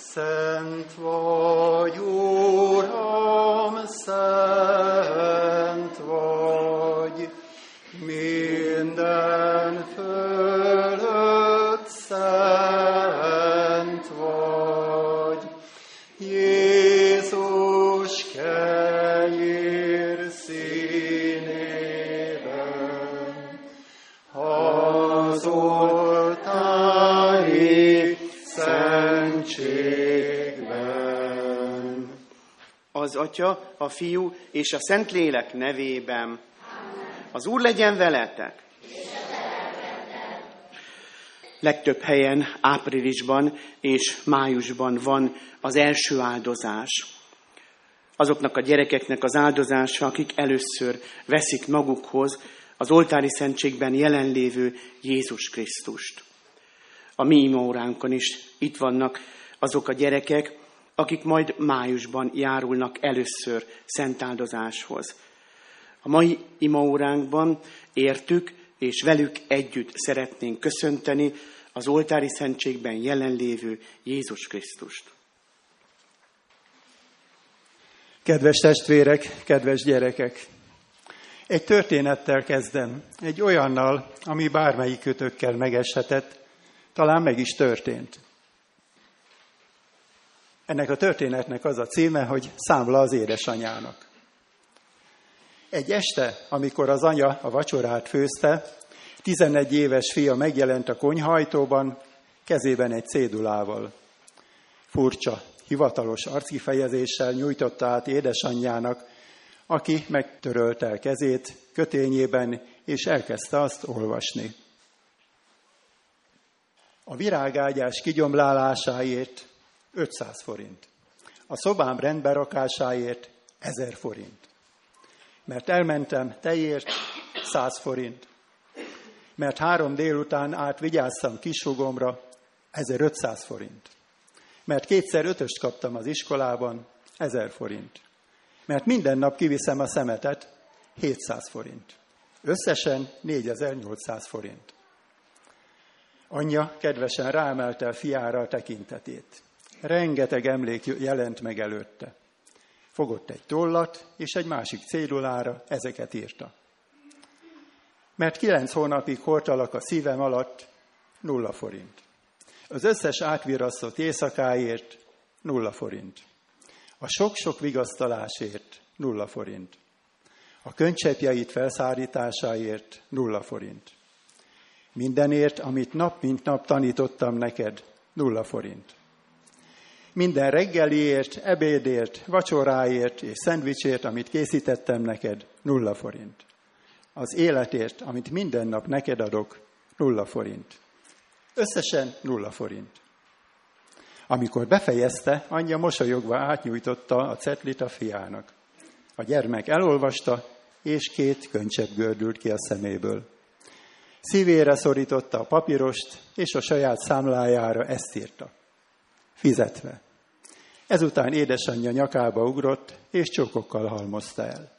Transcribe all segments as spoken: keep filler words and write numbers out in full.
Szent vagy, Uram, szent vagy, minden fölött szent vagy. Jézus kenyér színében, az oltári szentségben. Az Atya, a Fiú és a Szentlélek nevében. Az Úr legyen veletek! Legtöbb helyen áprilisban és májusban van az első áldozás. Azoknak a gyerekeknek az áldozása, akik először veszik magukhoz az oltári szentségben jelenlévő Jézus Krisztust. A mi imaóránkon is itt vannak azok a gyerekek, akik majd májusban járulnak először szentáldozáshoz. A mai imaóránkban értük és velük együtt szeretnénk köszönteni az oltári szentségben jelenlévő Jézus Krisztust. Kedves testvérek, kedves gyerekek! Egy történettel kezdem, egy olyannal, ami bármelyikőtökkel megeshetett, talán meg is történt. Ennek a történetnek az a címe, hogy Számla az édesanyának. Egy este, amikor az anya a vacsorát főzte, tizenegy éves fia megjelent a konyhajtóban, kezében egy cédulával. Furcsa, hivatalos arckifejezéssel nyújtotta át édesanyjának, aki megtörölte a kezét kötényében, és elkezdte azt olvasni. A virágágyás kigyomlálásáért ötszáz forint. A szobám rendberakásáért ezer forint. Mert elmentem tejért, száz forint. Mert három délután át vigyáztam kishúgomra, ezerötszáz forint. Mert kétszer ötöst kaptam az iskolában, ezer forint. Mert minden nap kiviszem a szemetet, hétszáz forint. Összesen négyezer-nyolcszáz forint. Anyja kedvesen ráemelte a fiára a tekintetét. Rengeteg emlék jelent meg előtte. Fogott egy tollat, és egy másik cédulára ezeket írta. Mert kilenc hónapig hordtalak a szívem alatt, nulla forint. Az összes átvirasztott éjszakáért nulla forint. A sok-sok vigasztalásért nulla forint. A könycseppjeit felszárításáért nulla forint. Mindenért, amit nap mint nap tanítottam neked, nulla forint. Minden reggeliért, ebédért, vacsoráért és szendvicsért, amit készítettem neked, nulla forint. Az életért, amit minden nap neked adok, nulla forint. Összesen nulla forint. Amikor befejezte, anyja mosolyogva átnyújtotta a cetlit a fiának. A gyermek elolvasta, és két könycsepp gördült ki a szeméből. Szívére szorította a papírost, és a saját számlájára ezt írta. Fizetve. Ezután édesanyja nyakába ugrott, és csókokkal halmozta el.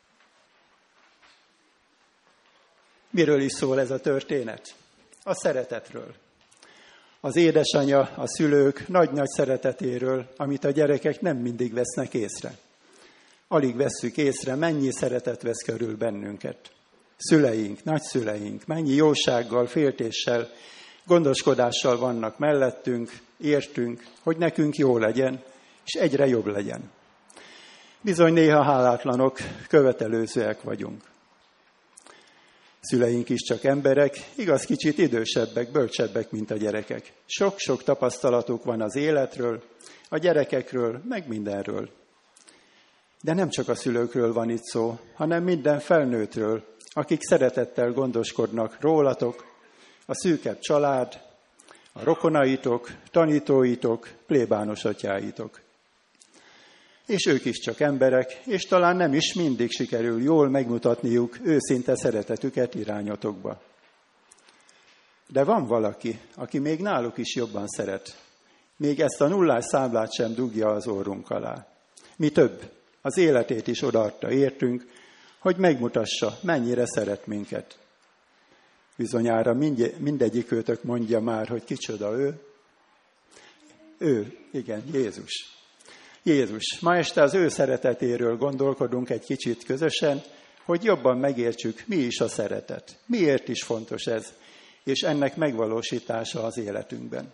Miről is szól ez a történet? A szeretetről. Az édesanyja, a szülők nagy-nagy szeretetéről, amit a gyerekek nem mindig vesznek észre. Alig vesszük észre, mennyi szeretet vesz körül bennünket. Szüleink, nagyszüleink, mennyi jósággal, féltéssel, gondoskodással vannak mellettünk, értünk, hogy nekünk jó legyen, és egyre jobb legyen. Bizony néha hálátlanok, követelőzőek vagyunk. Szüleink is csak emberek, igaz kicsit idősebbek, bölcsebbek, mint a gyerekek. Sok-sok tapasztalatuk van az életről, a gyerekekről, meg mindenről. De nem csak a szülőkről van itt szó, hanem minden felnőttről, akik szeretettel gondoskodnak rólatok, a szűkebb család, a rokonaitok, tanítóitok, plébános atyáitok. És ők is csak emberek, és talán nem is mindig sikerül jól megmutatniuk őszinte szeretetüket irányotokba. De van valaki, aki még náluk is jobban szeret. Még ezt a nullás számlát sem dugja az orrunk alá. Mi több, az életét is odaadta értünk, hogy megmutassa, mennyire szeret minket. Bizonyára mindegyikőtök mondja már, hogy kicsoda ő. Ő, igen, Jézus. Jézus. Ma este az ő szeretetéről gondolkodunk egy kicsit közösen, hogy jobban megértsük, mi is a szeretet. Miért is fontos ez, és ennek megvalósítása az életünkben.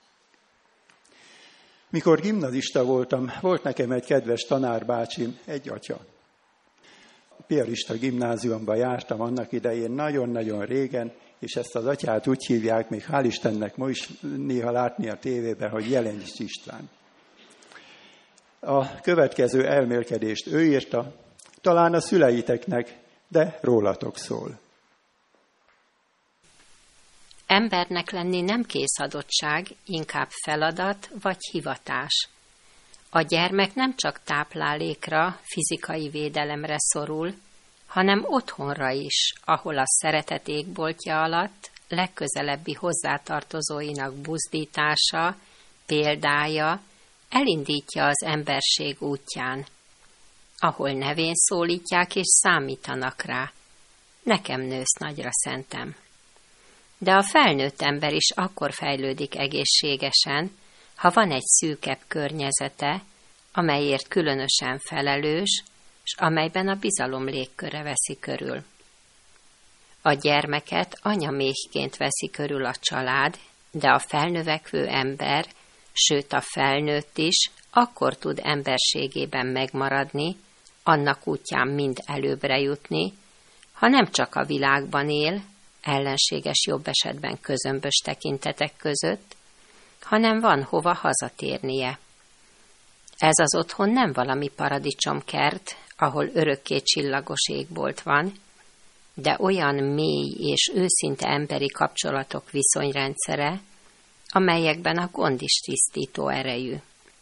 Mikor gimnazista voltam, volt nekem egy kedves tanárbácsim, egy atya. Piarista gimnáziumba jártam annak idején nagyon-nagyon régen, és ezt az atyát úgy hívják, még hál' Istennek ma is néha látni a tévében, hogy Jelencs István. A következő elmélkedést ő írta, talán a szüleiteknek, de rólatok szól. Embernek lenni nem készadottság, inkább feladat vagy hivatás. A gyermek nem csak táplálékra, fizikai védelemre szorul, hanem otthonra is, ahol a szeretet égboltja alatt legközelebbi hozzátartozóinak buzdítása, példája elindítja az emberség útján, ahol nevén szólítják és számítanak rá. Nekem nősz nagyra szentem. De a felnőtt ember is akkor fejlődik egészségesen, ha van egy szűkebb környezete, amelyért különösen felelős, és amelyben a bizalom légköre veszi körül. A gyermeket anyaméhként veszi körül a család, de a felnövekvő ember, sőt a felnőtt is, akkor tud emberségében megmaradni, annak útján mind előbbre jutni, ha nem csak a világban él, ellenséges jobb esetben közömbös tekintetek között, hanem van hova hazatérnie. Ez az otthon nem valami paradicsomkert, ahol örökké csillagos égbolt van, de olyan mély és őszinte emberi kapcsolatok viszonyrendszere, amelyekben a gond is tisztító erejű.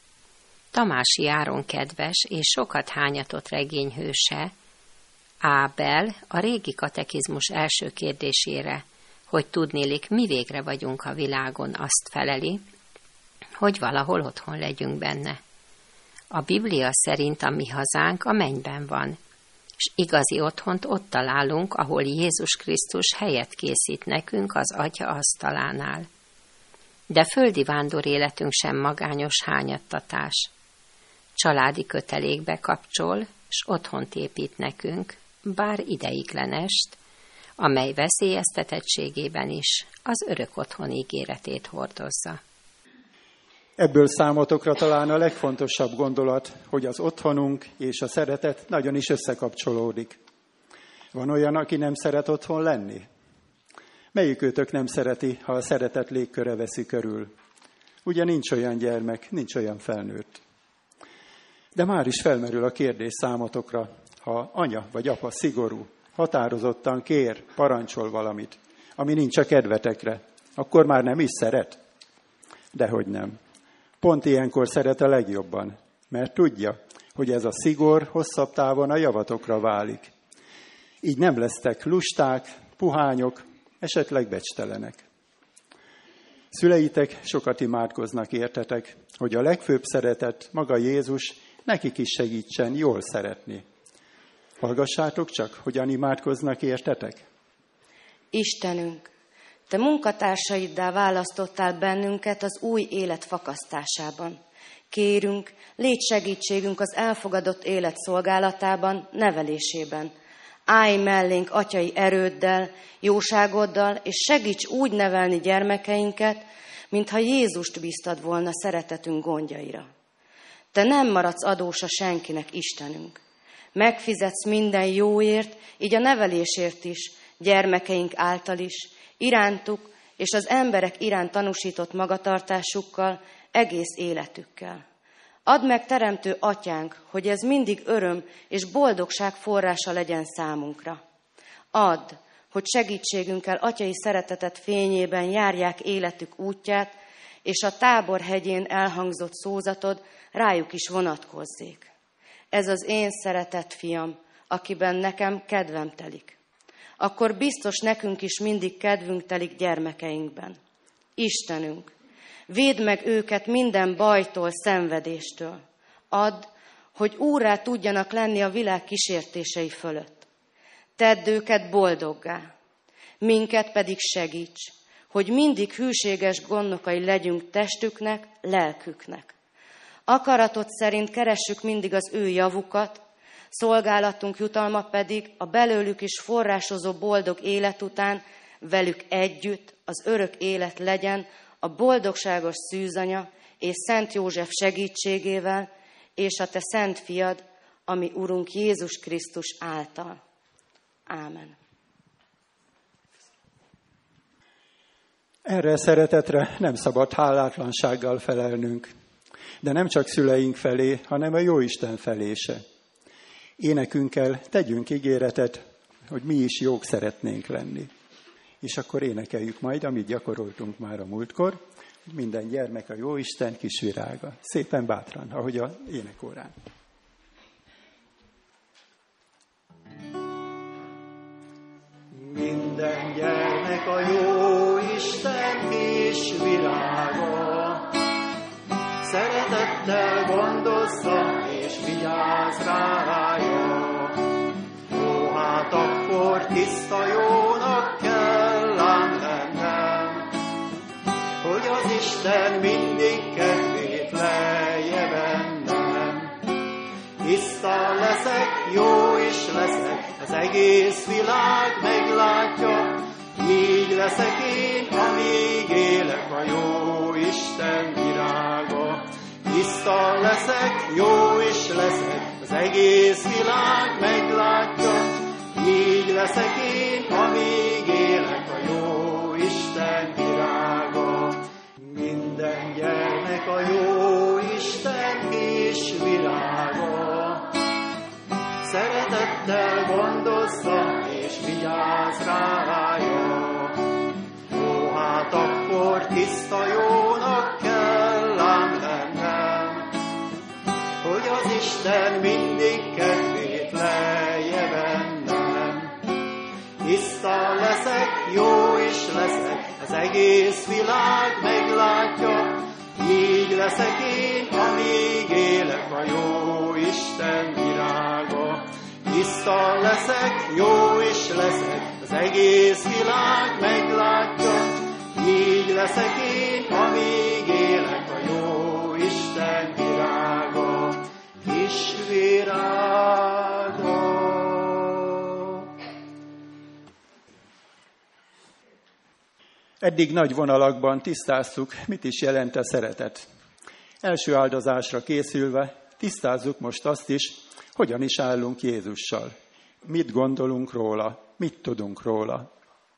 Tamási Áron kedves és sokat hányatott regényhőse, Ábel a régi katekizmus első kérdésére, hogy tudnélik, mi végre vagyunk a világon, azt feleli, hogy valahol otthon legyünk benne. A Biblia szerint a mi hazánk a mennyben van, és igazi otthont ott találunk, ahol Jézus Krisztus helyet készít nekünk az Atya asztalánál. De földi vándor életünk sem magányos hányattatás. Családi kötelékbe kapcsol, s otthont épít nekünk, bár ideiglenest, amely veszélyeztetettségében is az örök otthon ígéretét hordozza. Ebből számotokra talán a legfontosabb gondolat, hogy az otthonunk és a szeretet nagyon is összekapcsolódik. Van olyan, aki nem szeret otthon lenni? Melyikőtök nem szereti, ha a szeretet légköre veszi körül? Ugye nincs olyan gyermek, nincs olyan felnőtt. De már is felmerül a kérdés számotokra, ha anya vagy apa szigorú, határozottan kér, parancsol valamit, ami nincs a kedvetekre, akkor már nem is szeret? Dehogy nem. Pont ilyenkor szeret a legjobban, mert tudja, hogy ez a szigor hosszabb távon a javatokra válik. Így nem lesztek lusták, puhányok, esetleg becstelenek. Szüleitek sokat imádkoznak értetek, hogy a legfőbb szeretet, maga Jézus, nekik is segítsen jól szeretni. Hallgassátok csak, hogyan imádkoznak értetek. Istenünk, Te munkatársaiddá választottál bennünket az új élet fakasztásában. Kérünk, légy segítségünk az elfogadott élet szolgálatában, nevelésében. Állj mellénk atyai erőddel, jóságoddal, és segíts úgy nevelni gyermekeinket, mintha Jézust bíztad volna szeretetünk gondjaira. Te nem maradsz adós a senkinek, Istenünk. Megfizetsz minden jóért, így a nevelésért is, gyermekeink által is, irántuk és az emberek iránt tanúsított magatartásukkal, egész életükkel. Add meg, teremtő atyánk, hogy ez mindig öröm és boldogság forrása legyen számunkra. Add, hogy segítségünkkel atyai szeretetet fényében járják életük útját, és a Tábor hegyén elhangzott szózatod rájuk is vonatkozzék. Ez az én szeretett fiam, akiben nekem kedvem telik. Akkor biztos nekünk is mindig kedvünk telik gyermekeinkben. Istenünk, védd meg őket minden bajtól, szenvedéstől. Add, hogy úrrá tudjanak lenni a világ kísértései fölött. Tedd őket boldoggá, minket pedig segíts, hogy mindig hűséges gondnokai legyünk testüknek, lelküknek. Akaratot szerint keressük mindig az ő javukat, szolgálatunk jutalma pedig a belőlük is forrásozó boldog élet után velük együtt az örök élet legyen a boldogságos szűzanya és Szent József segítségével, és a te szent fiad, ami Urunk Jézus Krisztus által. Ámen. Erre a szeretetre nem szabad hálátlansággal felelnünk, de nem csak szüleink felé, hanem a Jóisten felé se. Énekünkkel tegyünk ígéretet, hogy mi is jók szeretnénk lenni. És akkor énekeljük majd, amit gyakoroltunk már a múltkor, minden gyermek a Jóisten kis virága. Szépen bátran, ahogy a énekórán. Minden gyermek a Jóisten kis virága, szeretettel gondozza és vigyáz rája. Ó, hát akkor tiszta jónak kell ám lennem, hogy az Isten mindig kedvét lelje bennem. Tiszta leszek, jó is leszek, az egész világ meglátja, így leszek én, amíg élek a jó Isten virága. Tiszta leszek, jó is leszek, az egész világ meglátja, így leszek én, amíg élek a jó Isten virága. Minden gyermek a jó Isten kis virága, szeretettel gondozza és vigyáz rája. Ó, hát akkor tiszta jónak kell ám lennem, hogy az Isten mindig kedvét lelje bennem. Tiszta leszek, jó is leszek, az egész világ meglátja, így leszek én, amíg élek a jó Isten virága. Tiszta leszek, jó is leszek, az egész világ meglátja, így leszek én, amíg élek a jó Isten virága. Kis virága. Eddig nagy vonalakban tisztáztuk, mit is jelent a szeretet. Első áldozásra készülve tisztázzuk most azt is, hogyan is állunk Jézussal. Mit gondolunk róla, mit tudunk róla.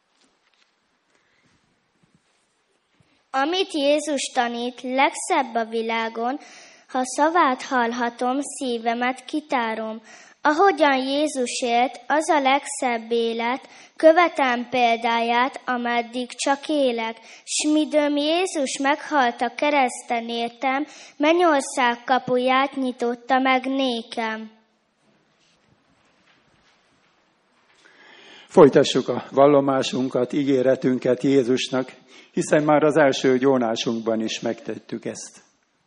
Amit Jézus tanít, legszebb a világon, ha szavát hallhatom, szívemet kitárom. Ahogyan Jézus élt, az a legszebb élet, követem példáját, ameddig csak élek, s midőm Jézus meghalt a kereszten értem, mennyország kapuját nyitotta meg nékem. Folytassuk a vallomásunkat, ígéretünket Jézusnak, hiszen már az első gyónásunkban is megtettük ezt.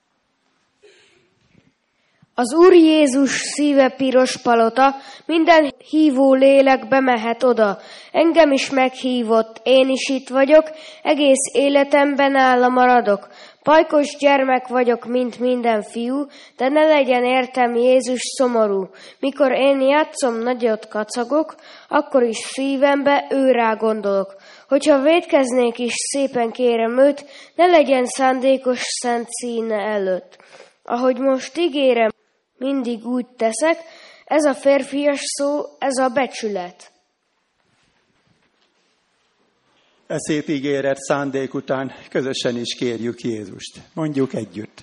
Az Úr Jézus szíve piros palota, minden hívó lélek bemehet oda. Engem is meghívott, én is itt vagyok, egész életemben áll maradok. Pajkos gyermek vagyok, mint minden fiú, de ne legyen értem Jézus szomorú. Mikor én játszom, nagyot kacagok, akkor is szívembe őrá gondolok. Hogyha vétkeznék is, szépen kérem őt, ne legyen szándékos szent színe előtt. Ahogy most ígérem, mindig úgy teszek, ez a férfias szó, ez a becsület. E szép ígéret szándék után közösen is kérjük Jézust. Mondjuk együtt.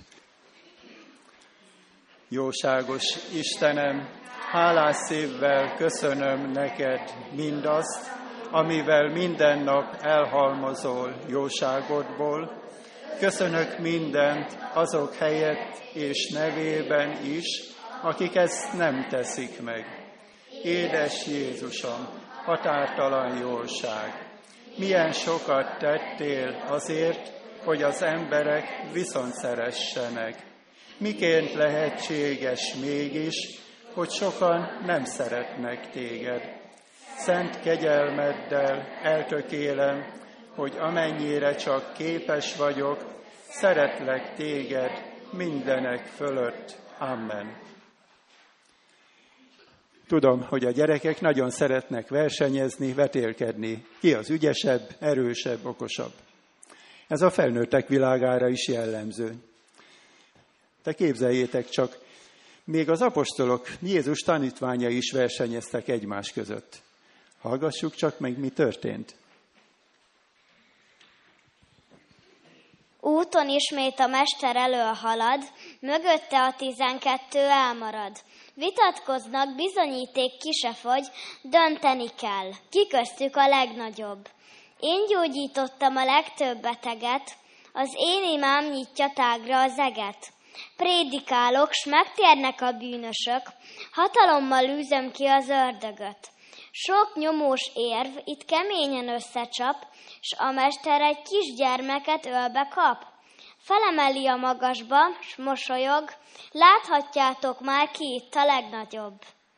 Jóságos Istenem, hálás szívvel köszönöm neked mindazt, amivel minden nap elhalmozol jóságodból. Köszönök mindent azok helyett és nevében is, akik ezt nem teszik meg. Édes Jézusom, határtalan jóság! Milyen sokat tettél azért, hogy az emberek viszont szeressenek. Miként lehetséges mégis, hogy sokan nem szeretnek téged. Szent kegyelmeddel eltökélem, hogy amennyire csak képes vagyok, szeretlek téged mindenek fölött. Amen. Tudom, hogy a gyerekek nagyon szeretnek versenyezni, vetélkedni. Ki az ügyesebb, erősebb, okosabb. Ez a felnőttek világára is jellemző. De képzeljétek csak, még az apostolok, Jézus tanítványai is versenyeztek egymás között. Hallgassuk csak meg, mi történt. Úton ismét a mester elől halad, mögötte a tizenkettő elmarad. Vitatkoznak, bizonyíték ki se fogy, dönteni kell. Ki köztük a legnagyobb? Én gyógyítottam a legtöbb beteget, az én imám nyitja tágra az eget. Prédikálok, s megtérnek a bűnösök, hatalommal űzöm ki az ördögöt. Sok nyomós érv itt keményen összecsap, s a mester egy kisgyermeket ölbe kap. Felemeli a magasba, s mosolyog, láthatjátok már, ki itt a legnagyobb.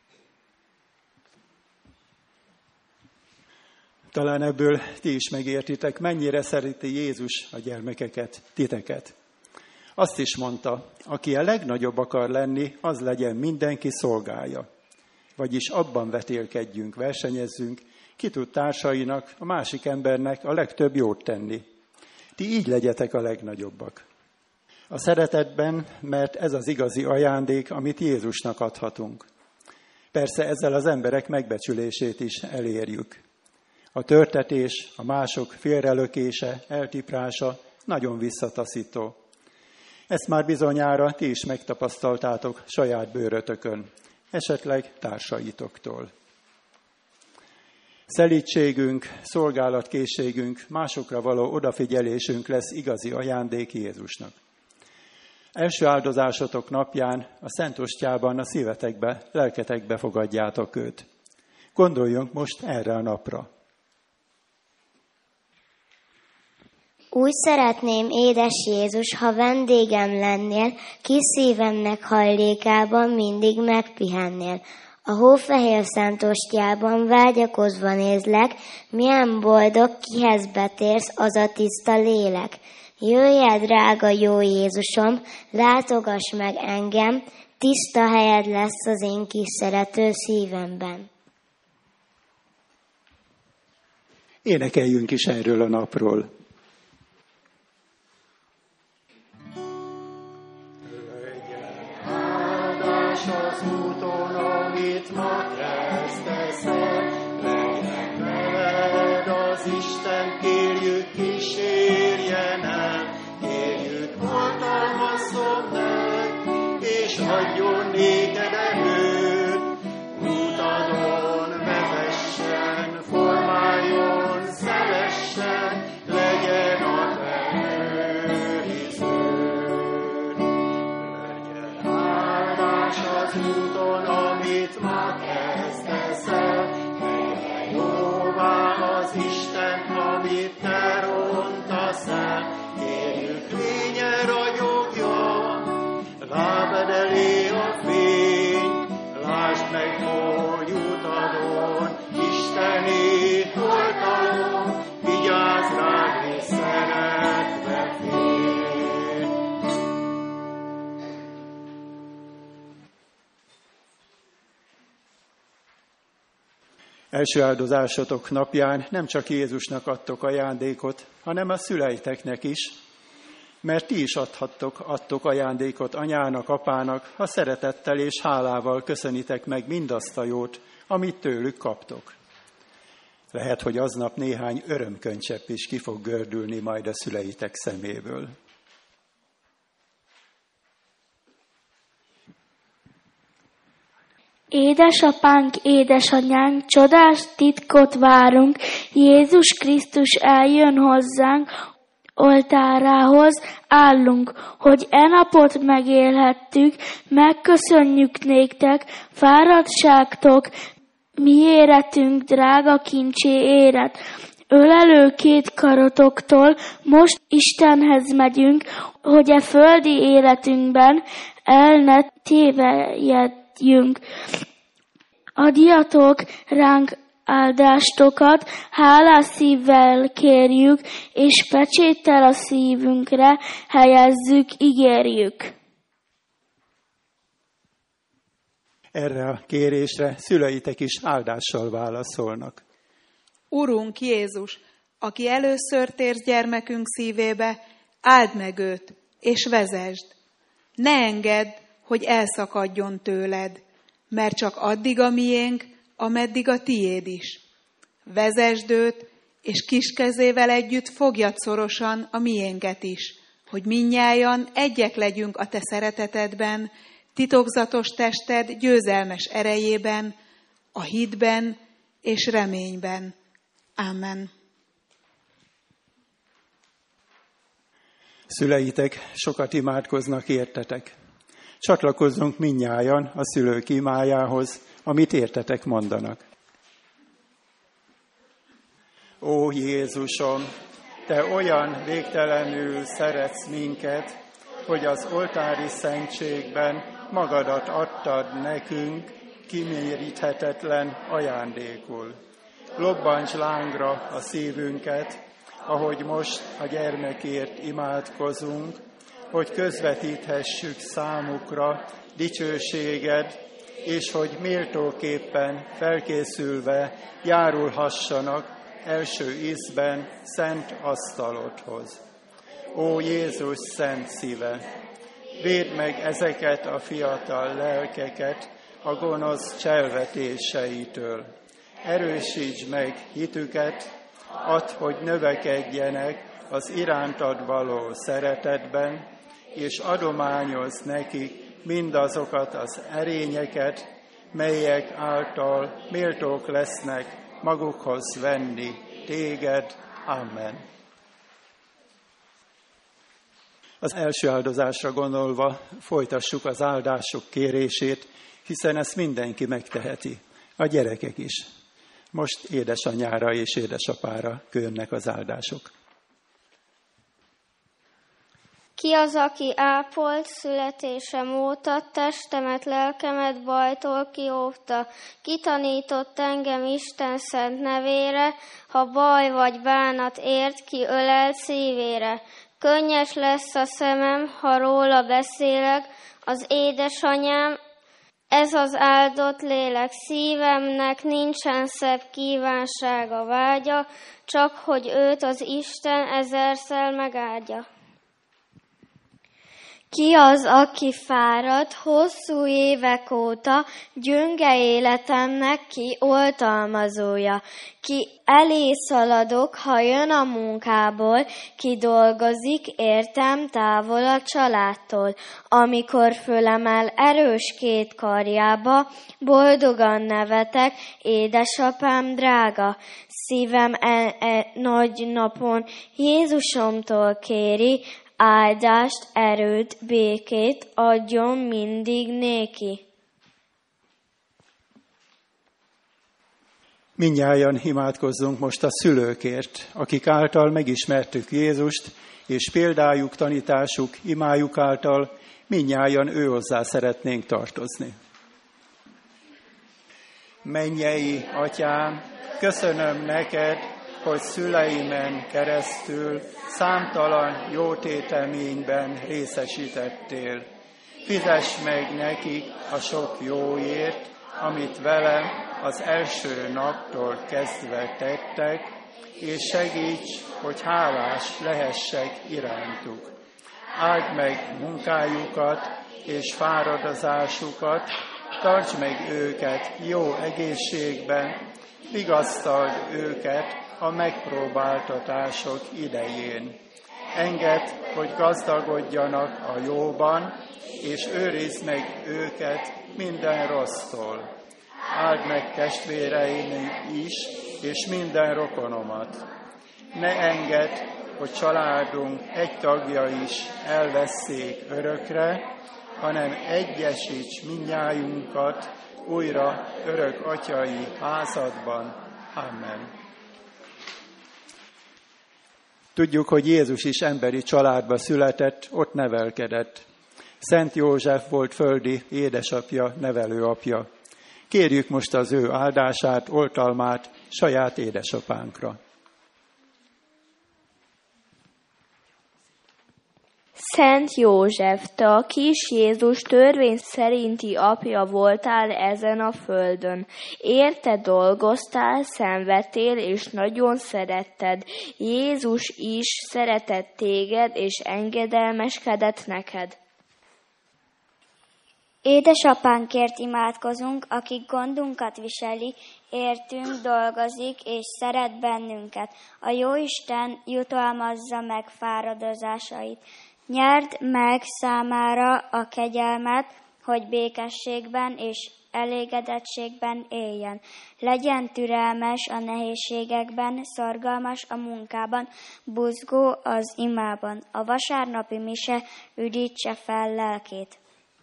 Talán ebből ti is megértitek, mennyire szereti Jézus a gyermekeket, titeket. Azt is mondta, aki a legnagyobb akar lenni, az legyen mindenki szolgája. Vagyis abban vetélkedjünk, versenyezzünk, ki tud társainak, a másik embernek a legtöbb jót tenni. Ti így legyetek a legnagyobbak. A szeretetben, mert ez az igazi ajándék, amit Jézusnak adhatunk. Persze ezzel az emberek megbecsülését is elérjük. A törtetés, a mások félrelökése, eltiprása nagyon visszataszító. Ezt már bizonyára ti is megtapasztaltátok saját bőrötökön, esetleg társaitoktól. Szelídségünk, szolgálatkészségünk, másokra való odafigyelésünk lesz igazi ajándék Jézusnak. Első áldozásotok napján a Szent Ostyában a szívetekbe, lelketekbe fogadjátok őt. Gondoljunk most erre a napra. Úgy szeretném, édes Jézus, ha vendégem lennél, kis szívemnek hajlékában mindig megpihennél. A hófehér Szent Ostyában vágyakozva nézlek, milyen boldog, kihez betérsz, az a tiszta lélek. Jöjj el, drága jó Jézusom, látogass meg engem, tiszta helyed lesz az én kis szerető szívemben. Énekeljünk is erről a napról. Az úton, amit ma kezdeszel, legyen veled az Isten, kérjük, kísérjen el, kérjük, hatalmazzon meg, és adjon néked erőt, útadon vezessen, formáljon, szeressen, legyen a te őriződ. Az úton, amit ma kezdeszel, legyen jóvá az Isten, amit te rontasz el. Kérjük, lénye ragyogjon, lábad elé a fény, lásd meg, hogy utadon, Isteni oltalom, vigyázz rád, és szeretve fény. Első áldozásotok napján nem csak Jézusnak adtok ajándékot, hanem a szüleiteknek is, mert ti is adhattok, adtok ajándékot anyának, apának, ha szeretettel és hálával köszönitek meg mindazt a jót, amit tőlük kaptok. Lehet, hogy aznap néhány örömkönycsepp is ki fog gördülni majd a szüleitek szeméből. Édesapánk, édesanyánk, csodás titkot várunk, Jézus Krisztus eljön hozzánk, oltárához állunk, hogy e napot megélhettük, megköszönjük néktek, fáradtságtok, mi éretünk, drága kincsé éret. Ölelő két karotoktól most Istenhez megyünk, hogy e földi életünkben el ne tévejedjünk. Adjatok ránk áldástokat hálás szívvel kérjük, és pecséttel a szívünkre helyezzük, ígérjük. Erre a kérésre szüleitek is áldással válaszolnak. Urunk Jézus, aki először térsz gyermekünk szívébe, áld meg őt, és vezesd. Ne engedd, hogy elszakadjon tőled, mert csak addig a miénk, ameddig a tiéd is. Vezesd őt, és kis kezével együtt fogjad szorosan a miénket is, hogy mindnyájan egyek legyünk a te szeretetedben, titokzatos tested győzelmes erejében, a hitben és reményben. Amen. Szüleitek sokat imádkoznak értetek. Csatlakozzunk mindnyájan a szülők imájához, amit értetek mondanak. Ó Jézusom, te olyan végtelenül szeretsz minket, hogy az oltári szentségben magadat adtad nekünk kiméríthetetlen ajándékul. Lobbants lángra a szívünket, ahogy most a gyermekért imádkozunk, hogy közvetíthessük számukra dicsőséged, és hogy méltóképpen felkészülve járulhassanak első ízben szent asztalodhoz. Ó Jézus szent szíve, védd meg ezeket a fiatal lelkeket a gonosz cselvetéseitől. Erősítsd meg hitüket, add, hogy növekedjenek az irántad való szeretetben, és adományozz nekik mindazokat az erényeket, melyek által méltók lesznek magukhoz venni téged. Amen. Az első áldozásra gondolva folytassuk az áldások kérését, hiszen ezt mindenki megteheti, a gyerekek is. Most édesanyára és édesapára jönnek az áldások. Ki az, aki ápolt születésem óta, testemet, lelkemet bajtól kióvta, kitanított engem Isten szent nevére, ha baj vagy bánat ért, ki ölelt szívére. Könnyes lesz a szemem, ha róla beszélek, az édesanyám, ez az áldott lélek. Szívemnek nincsen szebb kívánsága, vágya, csak hogy őt az Isten ezerszer megáldja. Ki az, aki fáradt hosszú évek óta, gyönge életemnek ki oltalmazója? Ki elé szaladok, ha jön a munkából, ki dolgozik, értem távol a családtól. Amikor fölemel erős két karjába, boldogan nevetek, édesapám drága. Szívem e, e nagy napon Jézusomtól kéri, áldást, erőt, békét adjon mindig néki. Mindnyájan imádkozzunk most a szülőkért, akik által megismertük Jézust, és példájuk, tanításuk, imájuk által mindnyájan ő hozzá szeretnénk tartozni. Mennyei Atyám, köszönöm neked, hogy szüleimen keresztül számtalan jótéteményben részesítettél. Fizess meg nekik a sok jóért, amit velem az első naptól kezdve tettek, és segíts, hogy hálás lehessek irántuk. Áld meg munkájukat és fáradozásukat, tarts meg őket jó egészségben, vigasztald őket a megpróbáltatások idején. Engedd, hogy gazdagodjanak a jóban, és őrizd meg őket minden rossztól. Áld meg testvéreim is, és minden rokonomat. Ne engedd, hogy családunk egy tagja is elvesszék örökre, hanem egyesíts mindnyájunkat újra örök atyai házadban. Amen. Tudjuk, hogy Jézus is emberi családba született, ott nevelkedett. Szent József volt földi édesapja, nevelőapja. Kérjük most az ő áldását, oltalmát saját édesapánkra. Szent József, te a kis Jézus törvény szerinti apja voltál ezen a földön. Érte dolgoztál, szenvedtél, és nagyon szeretted. Jézus is szeretett téged, és engedelmeskedett neked. Édesapánkért imádkozunk, aki gondunkat viseli, értünk, dolgozik és szeret bennünket. A Jóisten jutalmazza meg fáradozásait. Nyerd meg számára a kegyelmet, hogy békességben és elégedettségben éljen. Legyen türelmes a nehézségekben, szorgalmas a munkában, buzgó az imában. A vasárnapi mise üdítse fel lelkét.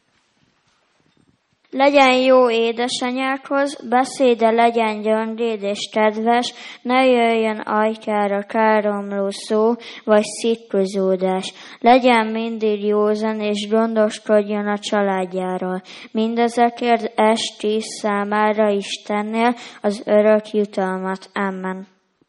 Legyen jó édesanyákhoz, beszéde legyen gyöngéd és kedves, ne jöjjön ajkára káromló szó, vagy szitkozódás. Legyen mindig józan, és gondoskodjon a családjáról. Mindezekért esti számára Istennél az örök jutalmat. Amen.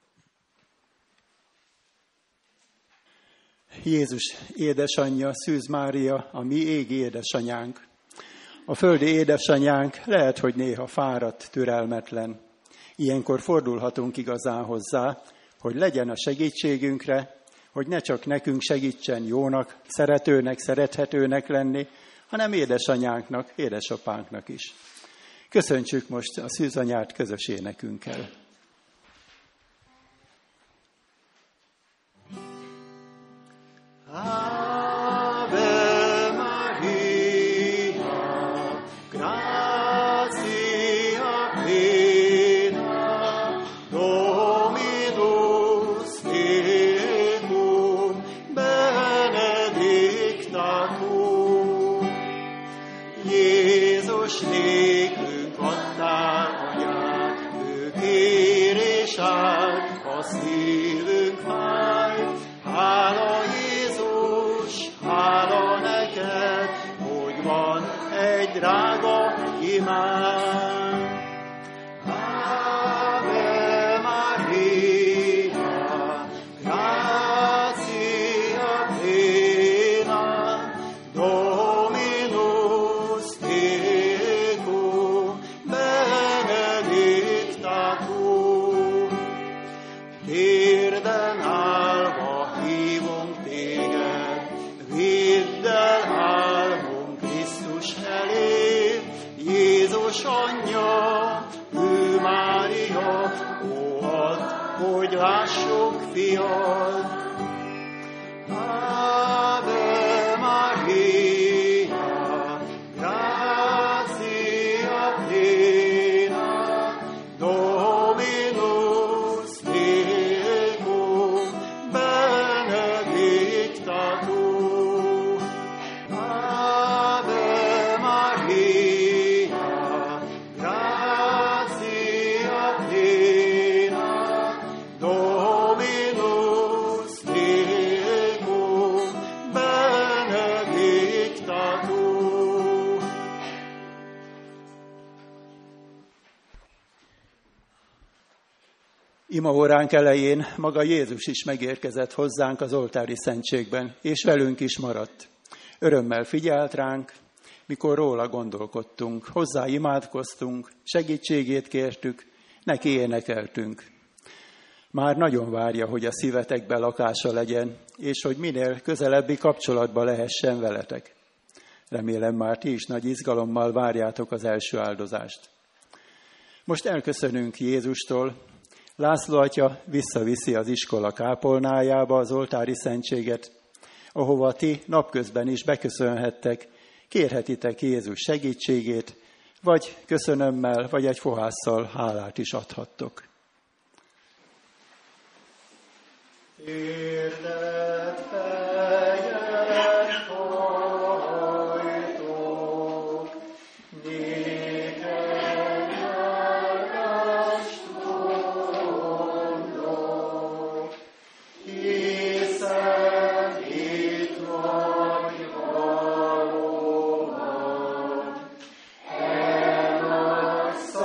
Jézus édesanyja, Szűz Mária, a mi égi édesanyánk. A földi édesanyánk lehet, hogy néha fáradt, türelmetlen. Ilyenkor fordulhatunk igazán hozzá, hogy legyen a segítségünkre, hogy ne csak nekünk segítsen jónak, szeretőnek, szerethetőnek lenni, hanem édesanyánknak, édesapánknak is. Köszöntsük most a szűzanyát közös énekünkkel. Imaóránk elején maga Jézus is megérkezett hozzánk az oltári szentségben, és velünk is maradt. Örömmel figyelt ránk, mikor róla gondolkodtunk, hozzá imádkoztunk, segítségét kértük, neki énekeltünk. Már nagyon várja, hogy a szívetekben lakása legyen, és hogy minél közelebbi kapcsolatba lehessen veletek. Remélem már ti is nagy izgalommal várjátok az első áldozást. Most elköszönünk Jézustól. László atya visszaviszi az iskola kápolnájába az oltári szentséget, ahova ti napközben is beköszönhettek, kérhetitek Jézus segítségét, vagy köszönömmel, vagy egy fohásszal hálát is adhattok. Érdett fejet hajtok, nékem nyargást mondok, hiszen itt vagy valóban, e nagy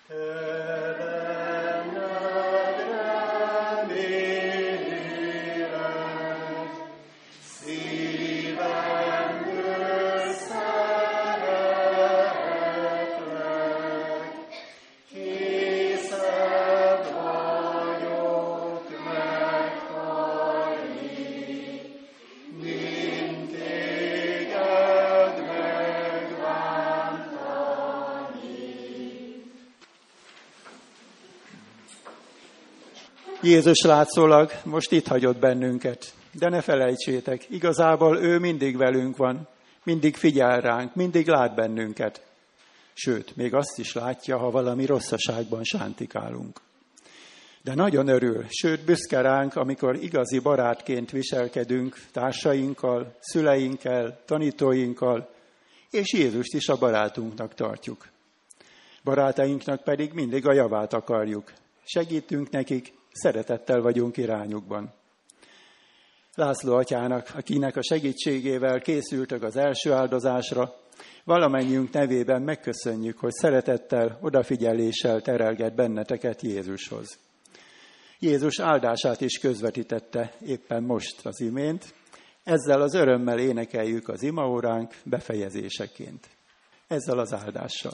Jézus látszólag most itt hagyott bennünket, de ne felejtsétek, igazából ő mindig velünk van, mindig figyel ránk, mindig lát bennünket. Sőt, még azt is látja, ha valami rosszaságban sántikálunk. De nagyon örül, sőt büszke ránk, amikor igazi barátként viselkedünk társainkkal, szüleinkkel, tanítóinkkal, és Jézust is a barátunknak tartjuk. Barátainknak pedig mindig a javát akarjuk. Segítünk nekik, szeretettel vagyunk irányukban. László atyának, akinek a segítségével készültök az első áldozásra, valamennyiünk nevében megköszönjük, hogy szeretettel, odafigyeléssel terelget benneteket Jézushoz. Jézus áldását is közvetítette éppen most az imént, ezzel az örömmel énekeljük az imaóránk befejezéseként. Ezzel az áldással.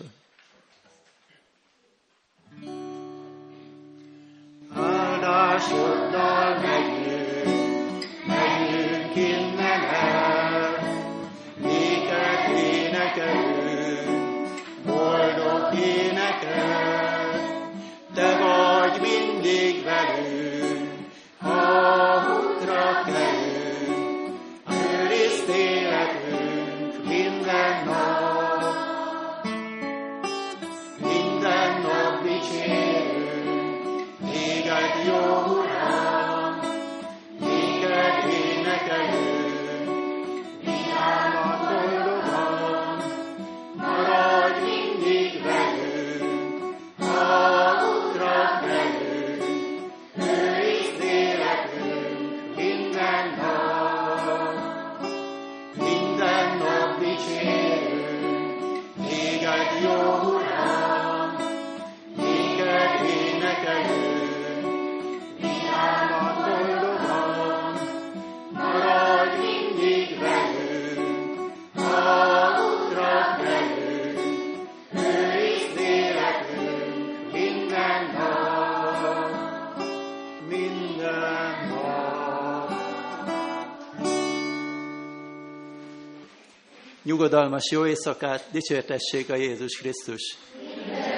Áldásoddal megyünk, megyünk innen el, néked énekelünk, boldog éneket. Te vagy mindig velünk, ha útra kelünk, őrizd életünk minden nap, minden nap dicsérünk. Téged, jó Uram, téged énekelünk, vidáman, boldogan, maradj mindig velünk, ha útra kelünk, őrizd életünk minden nap, minden nap dicsérünk, téged, jó Uram, téged énekelünk. Nyugodalmas jó éjszakát, dicsértessék a Jézus Krisztus!